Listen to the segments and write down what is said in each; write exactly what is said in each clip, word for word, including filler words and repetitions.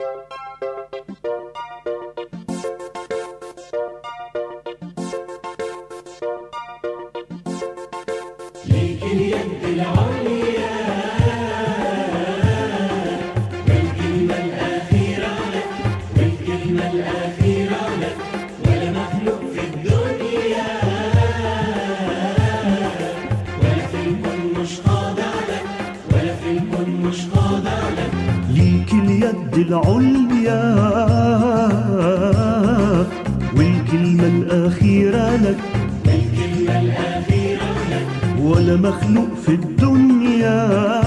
ليك اليد العليا والكلمة الأخيرة لك، والكلمة الأخيرة لك، ولا مخلوق في الدنيا ولا في الكون مش خاضع لك، ولا في الكون مش خاضع لك. ليك اليد العليا والكلمة الأخيرة لك، والكلمة الأخيرة لك، ولا مخلوق في الدنيا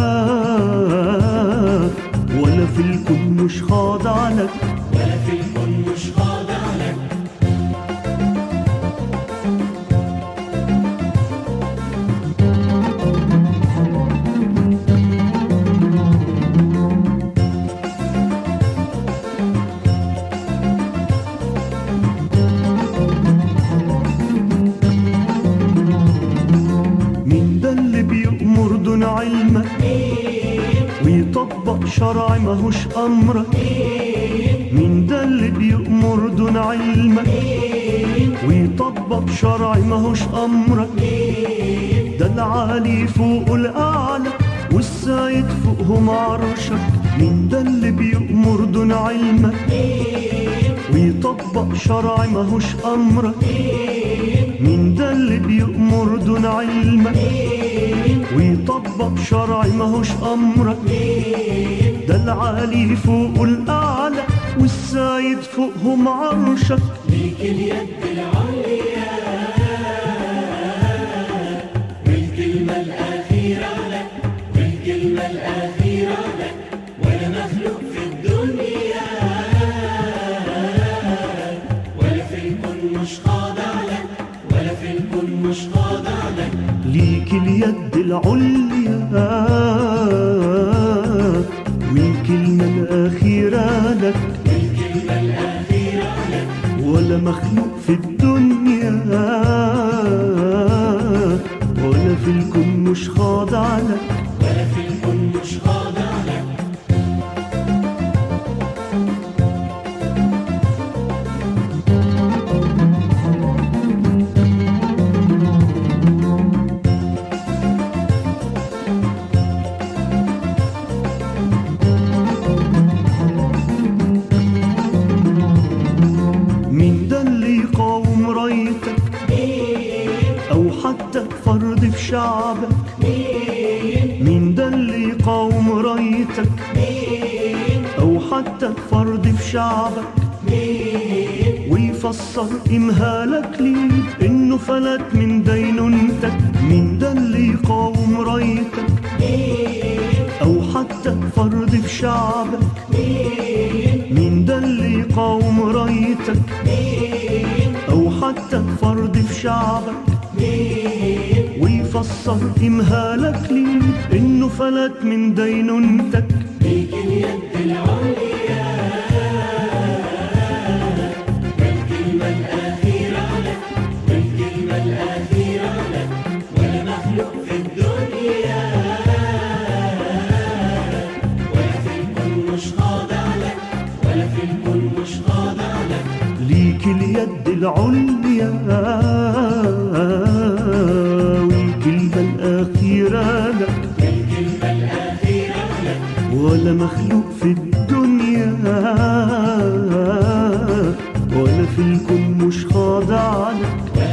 ولا في الكون مش خاضع لك، ولا في الكون مش خاضع لك. مين ده اللي بيأمر دون علمك ويطبق شرع ماهوش أمرك؟ مين ده اللي بيأمر دون علمك ويطبق شرع ماهوش أمرك؟ ده العالي فوق الأعلى والسايد فوقهم عرشك. مين ده اللي بيأمر دون علمك ويطبق شرع ماهوش أمرك؟ مين ده اللي بيأمر دون علمك ويطبق شرع ماهوش أمرك؟ ده العالي فوق الأعلى والسايد فوقهم عرشك. ليك اليد العليا والكلمة الأخيرة لك، والكلمة الأخيرة لك، ولا مخلوق في الدنيا ولا في الكون مش خاضع لك، ولا في الكون مش خاضع لك. ليك اليد العليا والكلمة الأخيرة لك، والكلمة الأخيرة لك، ولا مخلوق في الدنيا ولا في الكون مش خاضع لك، ولا في الكون مش خاضع لك. مين ده اللي يقاوم رايتك أو حتى فرد في شعبك؟ مين ده اللي يقاوم رايتك أو حتى فرد في شعبك ويفسر إمهالك ليه إنه فلت من دينونتك؟ مين ده اللي يقاوم رايتك أو حتى فرد في شعبك؟ مين ده اللي يقاوم رايتك أو حتى فرد في شعبك ويفسر إمهالك ليه إنه فلت من دينونتك؟ ليك اليد العليا والكلمة الأخيرة لك، والكلمة الأخيرة لك، ولا مخلوق في الدنيا ولا في الكون مش خاضع لك، ولا في الكون مش خاضع لك. ليك اليد العليا والكلمة الأخيرة لك، والكلمة الأخيرة لك، ولا مخلوق في الدنيا ولا في الكون مش خاضع لك،